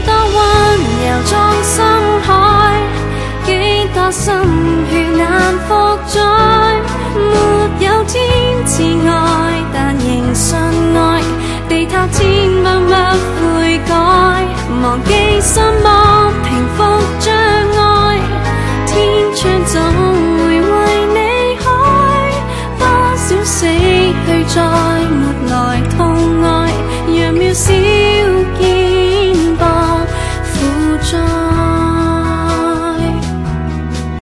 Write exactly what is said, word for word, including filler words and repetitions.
多溫柔撞深海，幾多心血難復載。沒有天賜愛，但仍信愛。地塔千萬勿悔改，忘記什麼平復障礙。天窗總會為你開，多少死去再沒來痛愛，讓渺小